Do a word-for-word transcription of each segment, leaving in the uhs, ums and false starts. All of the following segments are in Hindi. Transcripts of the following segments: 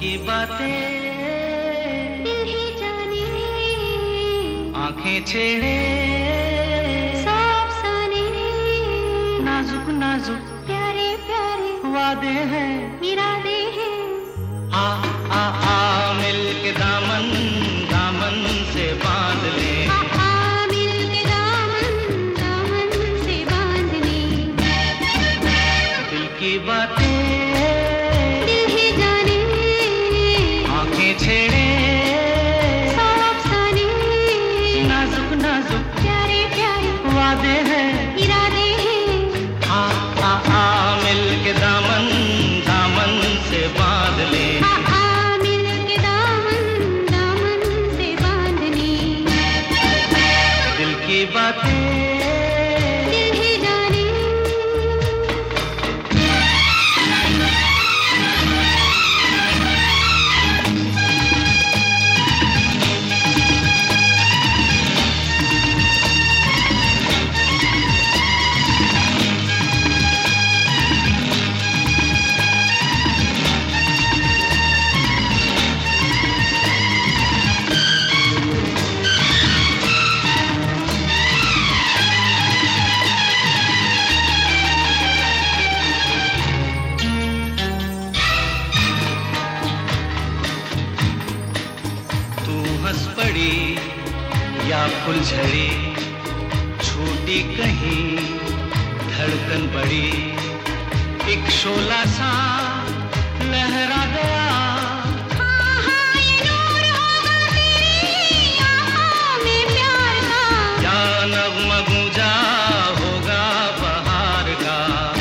की बातें दिल ही जाने, आंखें छेड़े सौ अफसाने, नाजुक नाजुक प्यारे प्यारे वादे हैं, इरादे हैं। आ आ आ मिल के दामन दामन से बांध ले, आ आ मिल के दामन दामन से बांध ले। दिल की बातें दिल ही जाने, आंखें छेड़े सौ अफसाने, नाजुक नाजुक प्यारे प्यारे वादे हैं, इरादे हैं। आ आ आ मिल के दामन दामन से बांध ले, आ आ मिल के दामन दामन से बांध ले। दिल की बातें दिल ही जाने, हंस पड़ी या फुलझड़ी, छूटी कहीं धड़कन बड़ी, एक शोला सा लहरा गया। हाँ हाँ ये नूर होगा तेरी आँखों में प्यार का, या नग़्मा गूंजा होगा बहार का।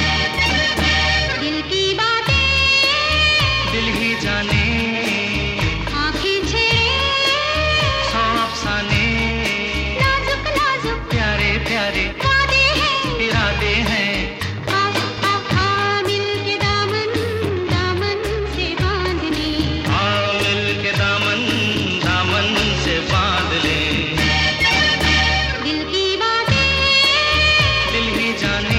दिल की बातें दिल ही जाने, आँखें छेड़े सौ अफसाने, नाजुक नाजुक प्यारे प्यारे वादे हैं, इरादे हैं। आ आ आ मिल के दामन दामन से बांध ले। आ मिल के दामन दामन से बांध ले, दिल की बातें दिल ही जाने।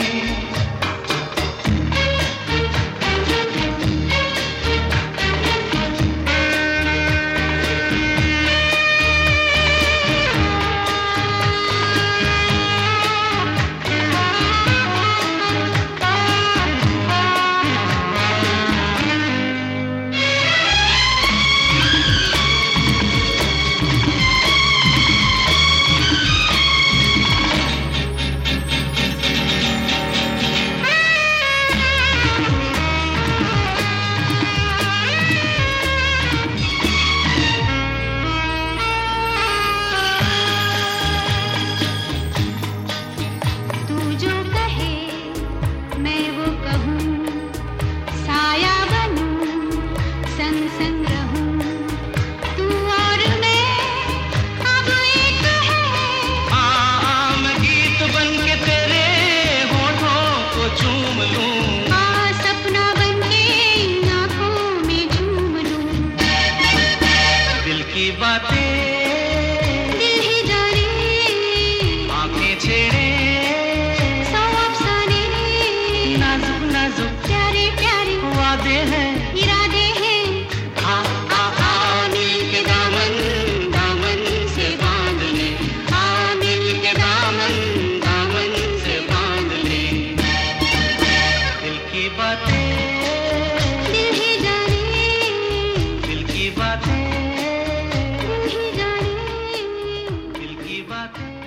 तू जो कहे मैं वो कहूँ, साया बनूं संग संग रहूं। तू और मैं अब एक है, आ आ मैं गीत बन के तेरे होठों को चूम लूं, आ सपना बनके इन आँखों में झूम लूं। दिल की बातें दिल ही जाने, आंखें छेड़े सौ अफसाने, नाजुक नाजुक प्यारे प्यारे वादे हैं। इरादे हैं। आ आ आ मिल के दामन दामन से बांध ले, आ मिल के दामन दामन से बांध ले, दिल की बातें दिल ही जाने, दिल की बातें दिल ही जाने। दिल की बातें।